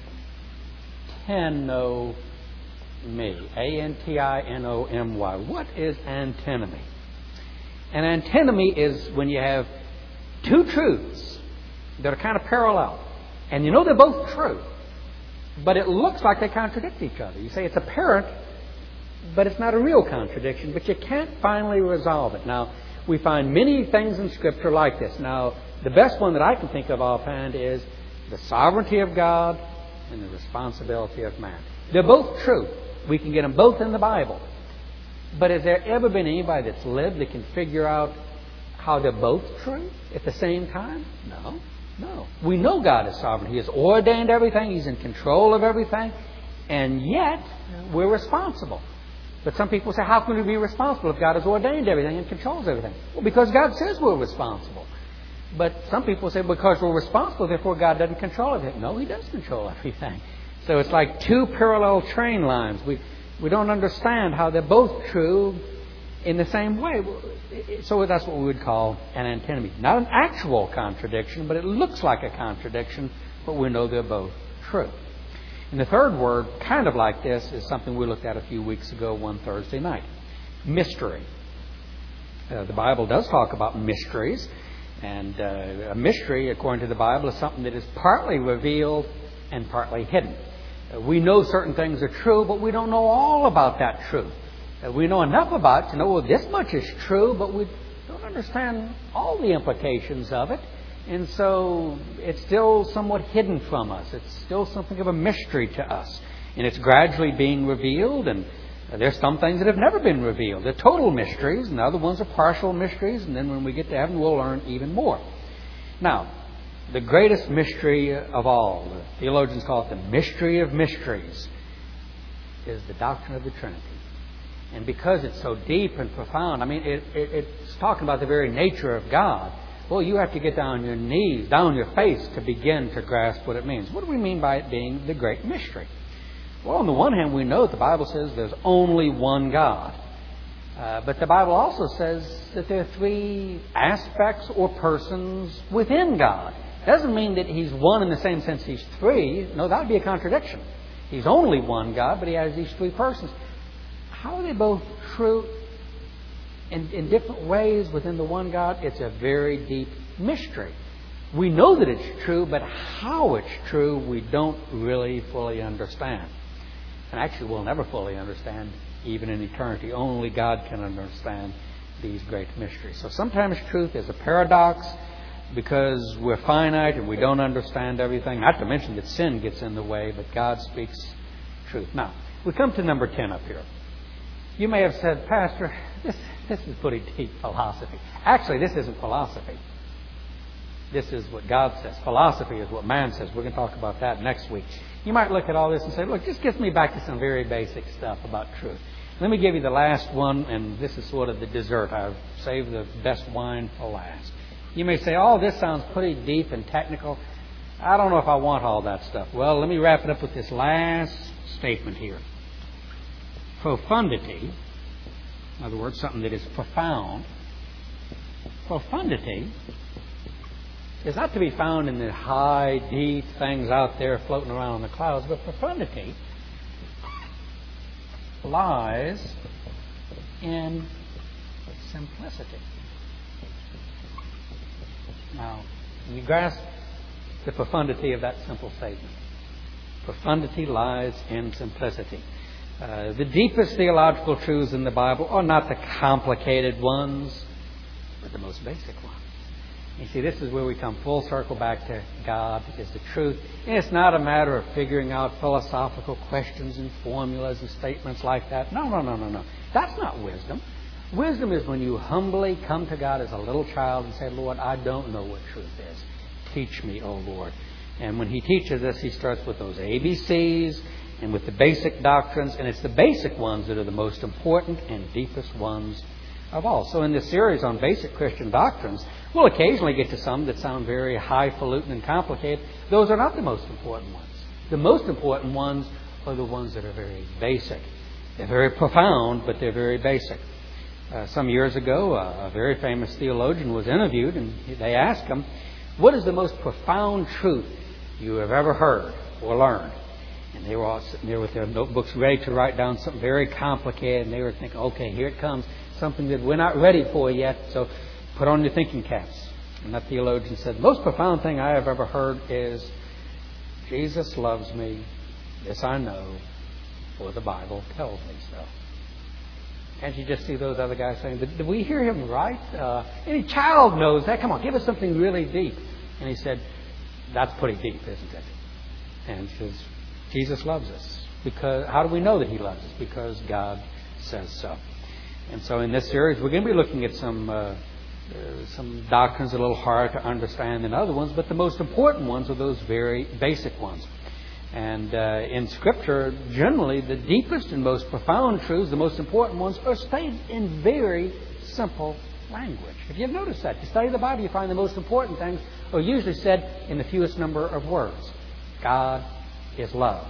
[SPEAKER 1] A N T I N O M Y. What is antinomy? An antinomy is when you have two truths that are kind of parallel. And you know they're both true. But it looks like they contradict each other. You say it's apparent, but it's not a real contradiction. But you can't finally resolve it. Now, we find many things in Scripture like this. Now, the best one that I can think of offhand is the sovereignty of God and the responsibility of man. They're both true. We can get them both in the Bible. But has there ever been anybody that's lived that can figure out how they're both true at the same time? No. No. We know God is sovereign. He has ordained everything. He's in control of everything. And yet, we're responsible. But some people say, how can we be responsible if God has ordained everything and controls everything? Well, because God says we're responsible. But some people say, because we're responsible, therefore God doesn't control everything. No, He does control everything. So it's like two parallel train lines. We, we don't understand how they're both true in the same way. So that's what we would call an antinomy. Not an actual contradiction, but it looks like a contradiction, but we know they're both true. And the third word, kind of like this, is something we looked at a few weeks ago one Thursday night. Mystery. Uh, the Bible does talk about mysteries. And uh, a mystery, according to the Bible, is something that is partly revealed and partly hidden. Uh, we know certain things are true, but we don't know all about that truth. Uh, we know enough about it to know, well, this much is true, but we don't understand all the implications of it. And so it's still somewhat hidden from us. It's still something of a mystery to us. And it's gradually being revealed, and there's some things that have never been revealed. They're total mysteries, and other ones are partial mysteries, and then when we get to heaven, we'll learn even more. Now, the greatest mystery of all, the theologians call it the mystery of mysteries, is the doctrine of the Trinity. And because it's so deep and profound, I mean, it, it, it's talking about the very nature of God. Well, you have to get down on your knees, down on your face, to begin to grasp what it means. What do we mean by it being the great mystery? Well, on the one hand, we know that the Bible says there's only one God. Uh, but the Bible also says that there are three aspects or persons within God. Doesn't mean that He's one in the same sense He's three. No, that would be a contradiction. He's only one God, but He has these three persons. How are they both true in, in different ways within the one God? It's a very deep mystery. We know that it's true, but how it's true, we don't really fully understand. And actually, we'll never fully understand, even in eternity. Only God can understand these great mysteries. So sometimes truth is a paradox because we're finite and we don't understand everything. Not to mention that sin gets in the way, but God speaks truth. Now, we come to number ten up here. You may have said, Pastor, this, this is pretty deep philosophy. Actually, this isn't philosophy. This is what God says. Philosophy is what man says. We're going to talk about that next week. You might look at all this and say, look, just gets me back to some very basic stuff about truth. Let me give you the last one, and this is sort of the dessert. I've saved the best wine for last. You may say, oh, this sounds pretty deep and technical. I don't know if I want all that stuff. Well, let me wrap it up with this last statement here. Profundity, in other words, something that is profound. Profundity is not to be found in the high, deep things out there floating around in the clouds, but profundity lies in simplicity. Now, can you grasp the profundity of that simple statement? Profundity lies in simplicity. Uh, the deepest theological truths in the Bible are not the complicated ones, but the most basic ones. You see, this is where we come full circle back to God is the truth. And it's not a matter of figuring out philosophical questions and formulas and statements like that. No, no, no, no, no. That's not wisdom. Wisdom is when you humbly come to God as a little child and say, Lord, I don't know what truth is. Teach me, O Lord. And when He teaches us, He starts with those A B Cs and with the basic doctrines. And it's the basic ones that are the most important and deepest ones of all. So in this series on basic Christian doctrines, we'll occasionally get to some that sound very highfalutin and complicated. Those are not the most important ones. The most important ones are the ones that are very basic. They're very profound, but they're very basic. Uh, some years ago, uh, a very famous theologian was interviewed, and they asked him, what is the most profound truth you have ever heard or learned? And they were all sitting there with their notebooks ready to write down something very complicated, and they were thinking, okay, here it comes. Something that we're not ready for yet, so put on your thinking caps. And that theologian said, the most profound thing I have ever heard is, Jesus loves me, this I know, for the Bible tells me so. Can't you just see those other guys saying, did, did we hear him right? Uh, any child knows that. Come on, give us something really deep. And he said, that's pretty deep, isn't it? And he says, Jesus loves us. Because how do we know that He loves us? Because God says so. And so in this series, we're going to be looking at some uh, Uh, some doctrines are a little hard to understand than other ones, but the most important ones are those very basic ones. And uh, in Scripture, generally, the deepest and most profound truths, the most important ones, are stated in very simple language. If you've noticed that, you study the Bible, you find the most important things are usually said in the fewest number of words. God is love.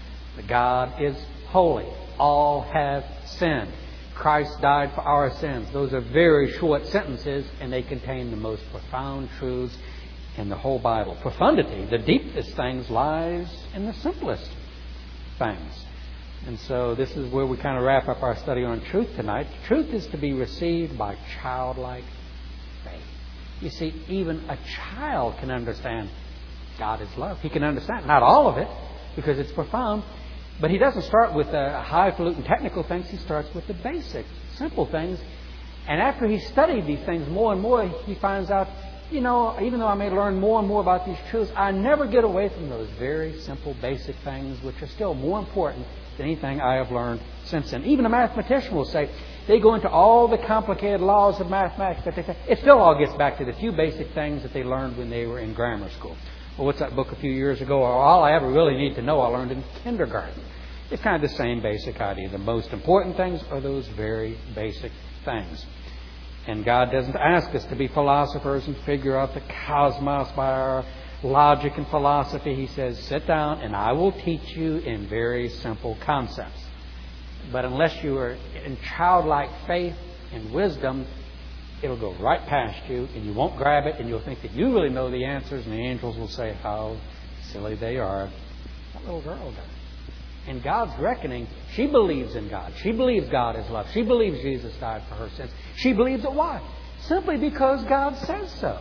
[SPEAKER 1] God is holy. All have sinned. Christ died for our sins. Those are very short sentences, and they contain the most profound truths in the whole Bible. Profundity, the deepest things, lies in the simplest things. And so this is where we kind of wrap up our study on truth tonight. Truth is to be received by childlike faith. You see, even a child can understand God is love. He can understand, not all of it, because it's profound, but he doesn't start with the highfalutin technical things. He starts with the basic, simple things. And after he's studied these things more and more, he finds out, you know, even though I may learn more and more about these truths, I never get away from those very simple, basic things, which are still more important than anything I have learned since then. Even a mathematician will say, they go into all the complicated laws of mathematics, but they say, it still all gets back to the few basic things that they learned when they were in grammar school. Well, what's that book a few years ago? Or all I ever really need to know I learned in kindergarten. It's kind of the same basic idea. The most important things are those very basic things. And God doesn't ask us to be philosophers and figure out the cosmos by our logic and philosophy. He says, sit down and I will teach you in very simple concepts. But unless you are in childlike faith and wisdom, it'll go right past you and you won't grab it and you'll think that you really know the answers, and the angels will say how silly they are. That little girl does. In God's reckoning, she believes in God. She believes God is love. She believes Jesus died for her sins. She believes it. Why? Simply because God says so.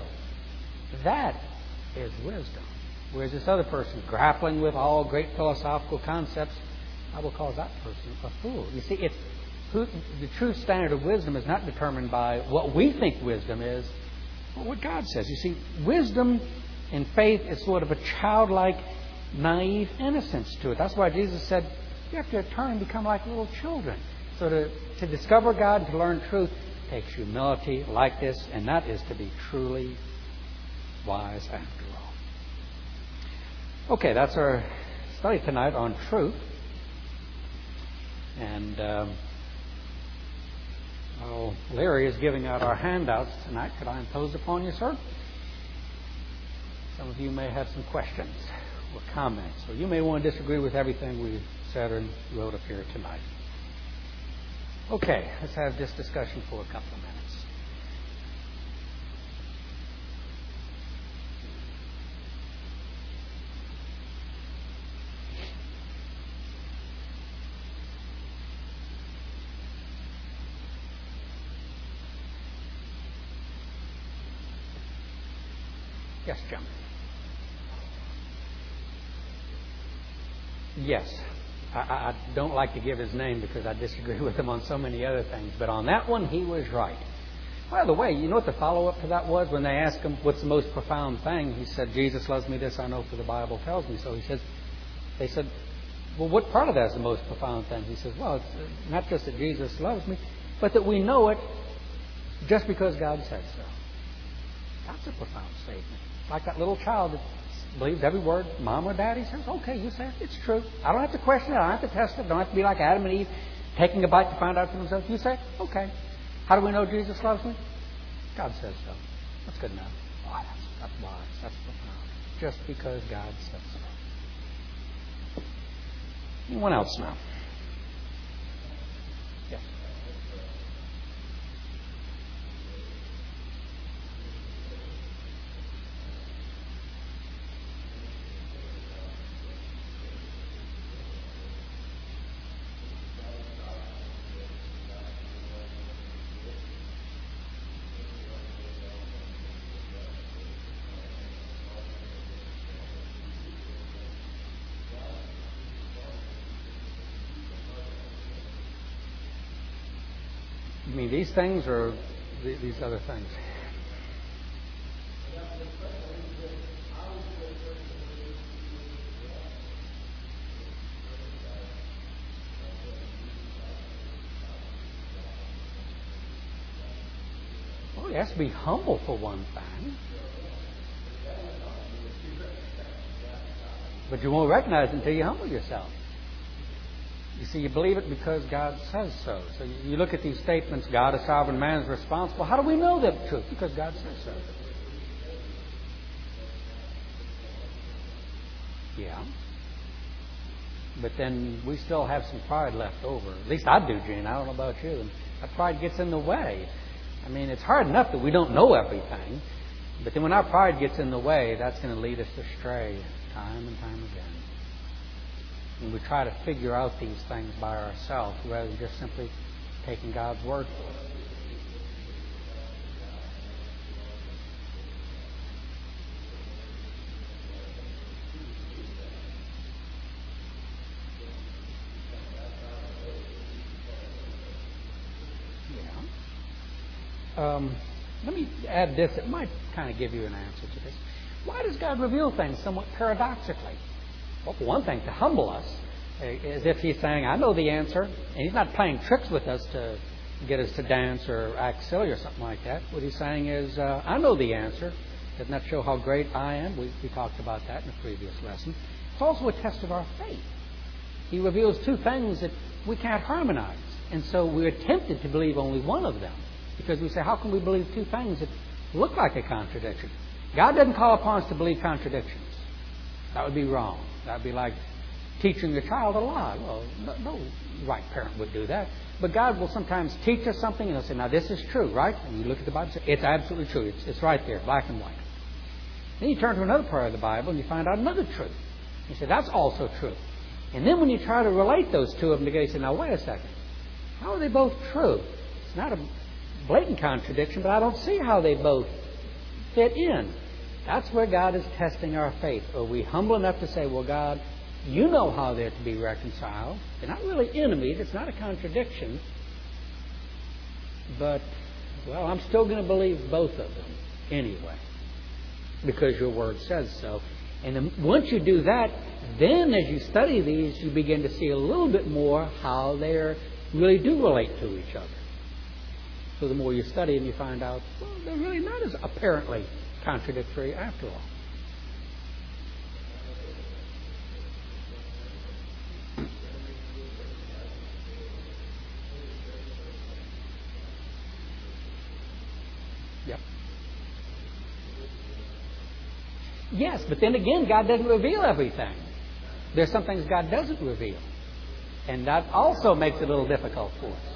[SPEAKER 1] That is wisdom. Whereas this other person grappling with all great philosophical concepts, I will call that person a fool. You see, it's who, the true standard of wisdom is not determined by what we think wisdom is, but what God says. You see, wisdom and faith is sort of a childlike, naive innocence to it. That's why Jesus said, you have to turn and become like little children. So to, to discover God and to learn truth takes humility like this, and that is to be truly wise after all. Okay, that's our study tonight on truth. And um, oh, Larry is giving out our handouts tonight. Could I impose upon you, sir? Some of you may have some questions or comments, or you may want to disagree with everything we've said and wrote up here tonight. Okay, let's have this discussion for a couple of minutes. Yes, Jim. Yes. I, I don't like to give his name because I disagree with him on so many other things. But on that one, he was right. By the way, you know what the follow-up to that was? When they asked him, what's the most profound thing? He said, Jesus loves me, this I know, for the Bible tells me so. He says, they said, well, what part of that is the most profound thing? He says, well, it's not just that Jesus loves me, but that we know it just because God said so. That's a profound statement. Like that little child that believes every word mom or daddy says. Okay, you say it. It's true. I don't have to question it. I don't have to test it. I don't have to be like Adam and Eve, taking a bite to find out for themselves. You say, okay. How do we know Jesus loves me? God says so. That's good enough. Oh, that's, that's wise. That's profound. Just because God says so. Anyone else now? Yes. You mean these things or these other things? Oh, Yes, be humble for one thing. But you won't recognize it until you humble yourself. You see, you believe it because God says so. So you look at these statements, God is sovereign, man is responsible. How do we know they're true? Because God says so. Yeah. But then we still have some pride left over. At least I do, Gene. I don't know about you. And that pride gets in the way. I mean, it's hard enough that we don't know everything. But then when our pride gets in the way, that's going to lead us astray time and time again. And we try to figure out these things by ourselves rather than just simply taking God's word for it. Um, let me add this. It might kind of give you an answer to this. Why does God reveal things somewhat paradoxically? Well, for one thing, to humble us, as if He's saying, I know the answer. And He's not playing tricks with us to get us to dance or act silly or something like that. What He's saying is, uh, I know the answer. Doesn't that show how great I am? We, we talked about that in a previous lesson. It's also a test of our faith. He reveals two things that we can't harmonize. And so we're tempted to believe only one of them. Because we say, how can we believe two things that look like a contradiction? God doesn't call upon us to believe contradictions. That would be wrong. That would be like teaching your child a lie. Well, no, no right parent would do that. But God will sometimes teach us something and He'll say, now this is true, right? And you look at the Bible and say, it's absolutely true. It's, it's right there, black and white. Then you turn to another part of the Bible and you find out another truth. You say, that's also true. And then when you try to relate those two of them together, you say, now wait a second. How are they both true? It's not a blatant contradiction, but I don't see how they both fit in. That's where God is testing our faith. Are we humble enough to say, well, God, you know how they're to be reconciled. They're not really enemies. It's not a contradiction. But, well, I'm still going to believe both of them anyway, because your word says so. And then once you do that, then as you study these, you begin to see a little bit more how they really do relate to each other. So the more you study them, you find out, well, they're really not as apparently contradictory after all. Yep. Yes, but then again, God doesn't reveal everything. There's some things God doesn't reveal. And that also makes it a little difficult for us.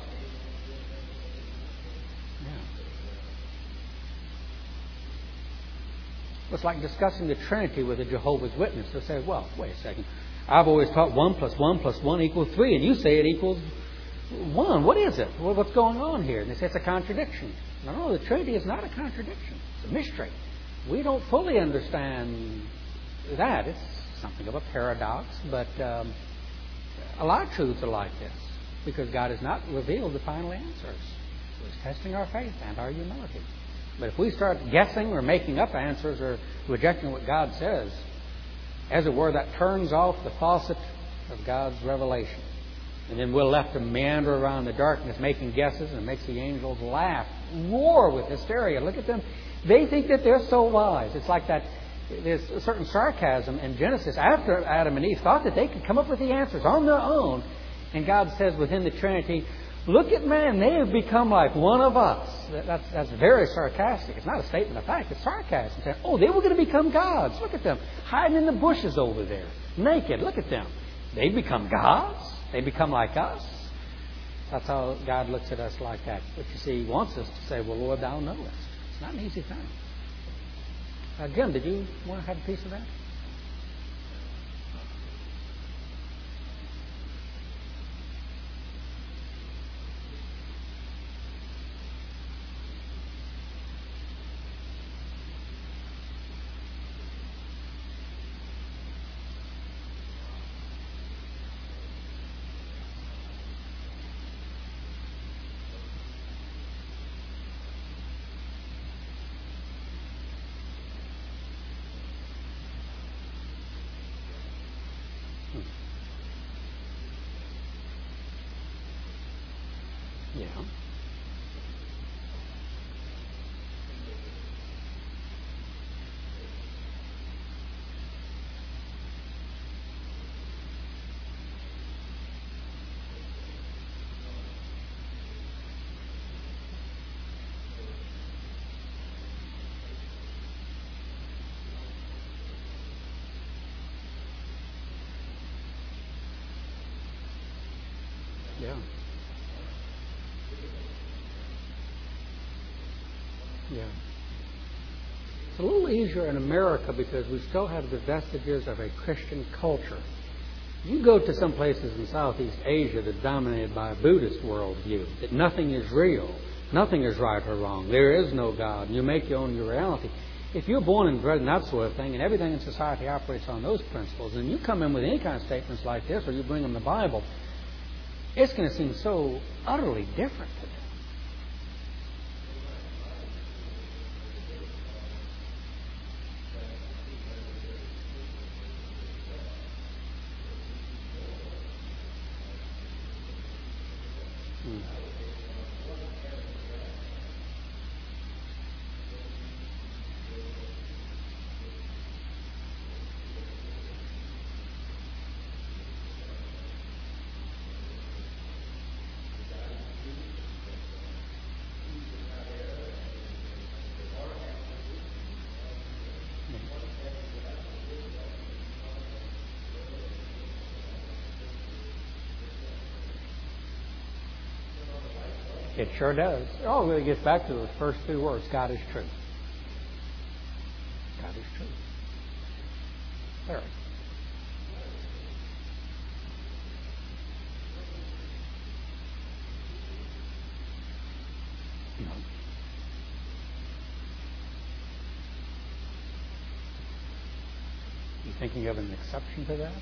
[SPEAKER 1] It's like discussing the Trinity with a Jehovah's Witness. They'll say, well, wait a second. I've always taught one plus one plus one equals three, and you say it equals one. What is it? Well, what's going on here? And they say it's a contradiction. No, no, the Trinity is not a contradiction. It's a mystery. We don't fully understand that. It's something of a paradox, but um, a lot of truths are like this because God has not revealed the final answers. So He's testing our faith and our humility. But if we start guessing or making up answers or rejecting what God says, as it were, that turns off the faucet of God's revelation. And then we're left to meander around the darkness making guesses, and it makes the angels laugh, roar with hysteria. Look at them. They think that they're so wise. It's like that. There's a certain sarcasm in Genesis after Adam and Eve thought that they could come up with the answers on their own. And God says within the Trinity, look at man, they have become like one of us. That's, that's very sarcastic. It's not a statement of fact, it's sarcasm. Saying, oh, they were going to become gods. Look at them, hiding in the bushes over there, naked. Look at them. They become gods. They become like us. That's how God looks at us like that. But you see, He wants us to say, well, Lord, Thou knowest. It's not an easy thing. Again, did you want to have a piece of that? Yeah. It's a little easier in America because we still have the vestiges of a Christian culture. You go to some places in Southeast Asia that's dominated by a Buddhist worldview, that nothing is real, nothing is right or wrong, there is no God, and you make your own reality. If you're born and bred in that sort of thing, and everything in society operates on those principles, and you come in with any kind of statements like this, or you bring them the Bible, it's going to seem so utterly different to them. Hmm. It sure does. Oh, it gets back to those first two words. God is true. God is true. There. No. You thinking of an exception to that?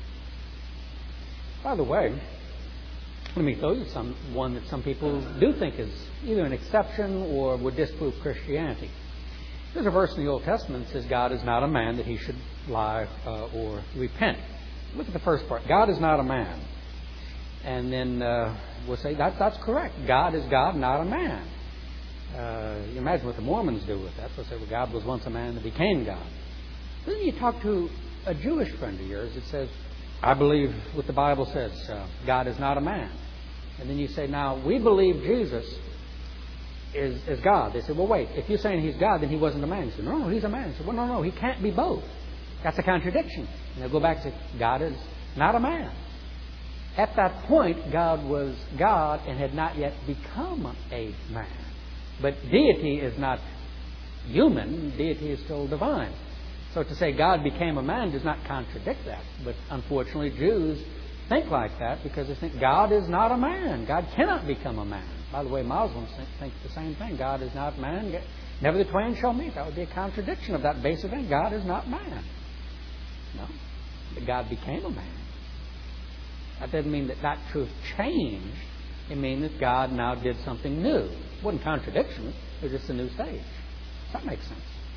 [SPEAKER 1] By the way, let me tell you some one that some people do think is either an exception or would disprove Christianity. There's a verse in the Old Testament that says God is not a man that he should lie uh, or repent. Look at the first part. God is not a man. And then uh, we'll say that that's correct. God is God, not a man. Uh, you imagine what the Mormons do with that. They'll say, well, God was once a man that became God. Then you talk to a Jewish friend of yours that says, I believe what the Bible says. Uh, God is not a man. And then you say, now, we believe Jesus is, is God. They say, well, wait, if you're saying he's God, then he wasn't a man. You say, no, no, he's a man. You say, well, no, no, he can't be both. That's a contradiction. And they'll go back and say, God is not a man. At that point, God was God and had not yet become a man. But deity is not human. Deity is still divine. So to say God became a man does not contradict that. But unfortunately, Jews think like that because they think God is not a man. God cannot become a man. By the way, Muslims think, think the same thing. God is not man. Never the twain shall meet. That would be a contradiction of that basic thing. God is not man. No. But God became a man. That doesn't mean that that truth changed. It means that God now did something new. It wasn't contradiction. It was just a new stage. Does that make sense?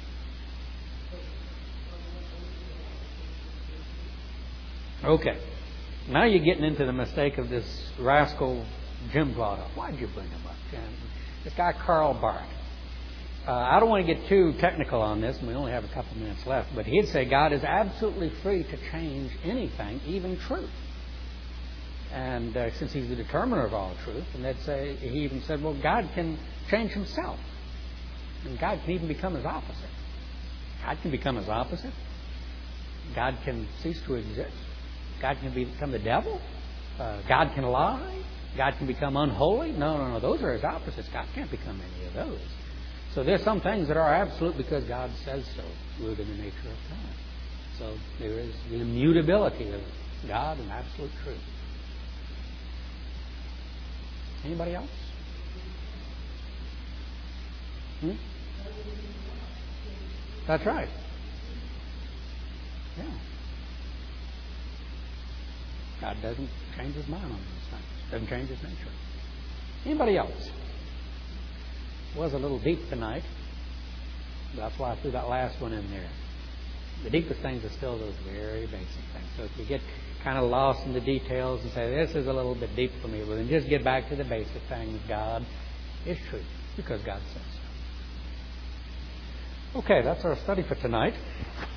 [SPEAKER 1] Okay. Now you're getting into the mistake of this rascal Jim brought up. Why did you bring him up, Jim? This guy Karl Barth. Uh, I don't want to get too technical on this, and we only have a couple minutes left, but he'd say God is absolutely free to change anything, even truth. And uh, since he's the determiner of all truth, and they'd say, he even said, well, God can change himself. And God can even become his opposite. God can become his opposite. God can cease to exist. God can become the devil. Uh, God can lie. God can become unholy. No, no, no. Those are his opposites. God can't become any of those. So there's some things that are absolute because God says so, rooted in the nature of God. So there is the immutability of God and absolute truth. Anybody else? Hmm? That's right. Yeah. God doesn't change his mind on those things. Doesn't change his nature. Anybody else? It was a little deep tonight. That's why I threw that last one in there. The deepest things are still those very basic things. So if you get kind of lost in the details and say, this is a little bit deep for me, well, then just get back to the basic things. God is true because God says so. Okay, that's our study for tonight.